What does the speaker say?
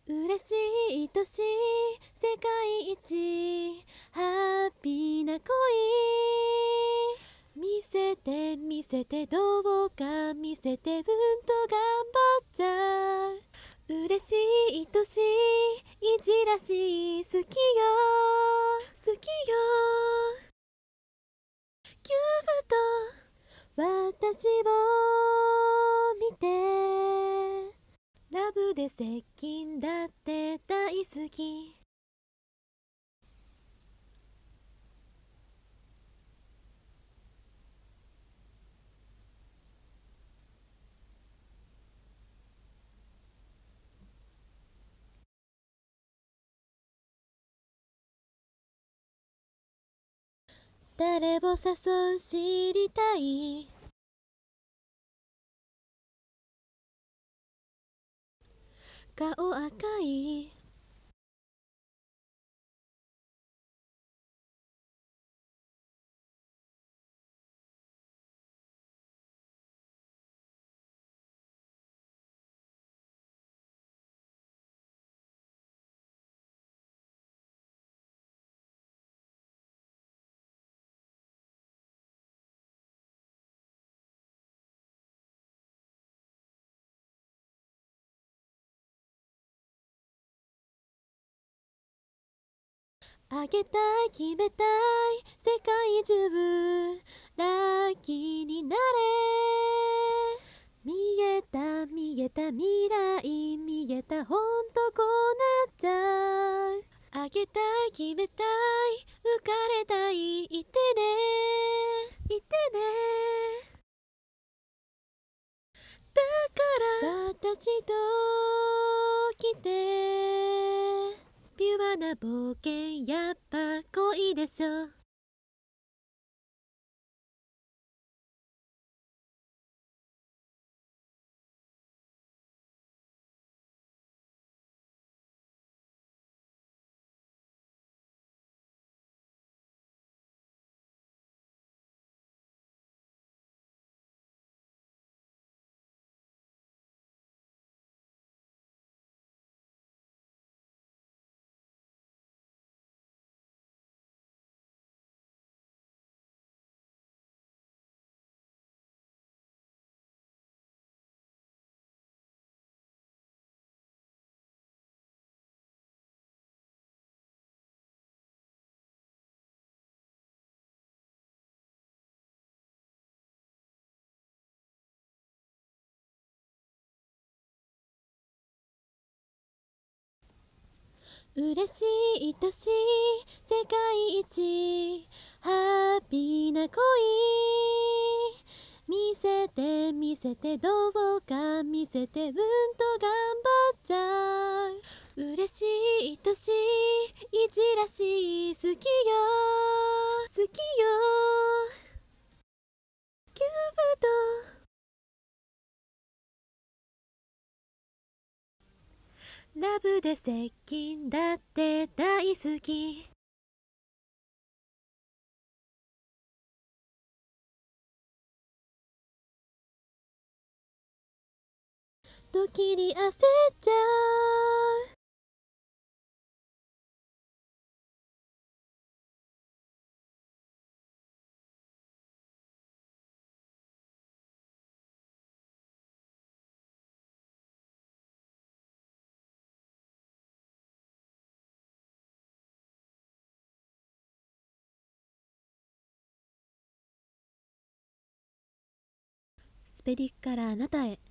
嬉しい愛しい世界一ハッピーな恋、見せて見せてどうか見せてうんと頑張っちゃう。嬉しい愛しいいじらしい好きよ好きよ。キューブと私を見て、ラブで接近だって大好き。誰を誘う知りたい、顔赤いあげたい決めたい世界中ラッキーになれ。見えた見えた未来見えたほんとこうなっちゃう。あげたい決めたい浮かれたいいてねいてね。だから私と来て、ピュアな冒険やっぱ恋でしょ。嬉しい愛しい世界一ハッピーな恋、見せて見せてどうか見せてうんと頑張っちゃう。嬉しい愛しいいじらしい好きよ好きよ。キューブとラブで接近だって大好き。時に焦っちゃう。スペリッからあなたへ。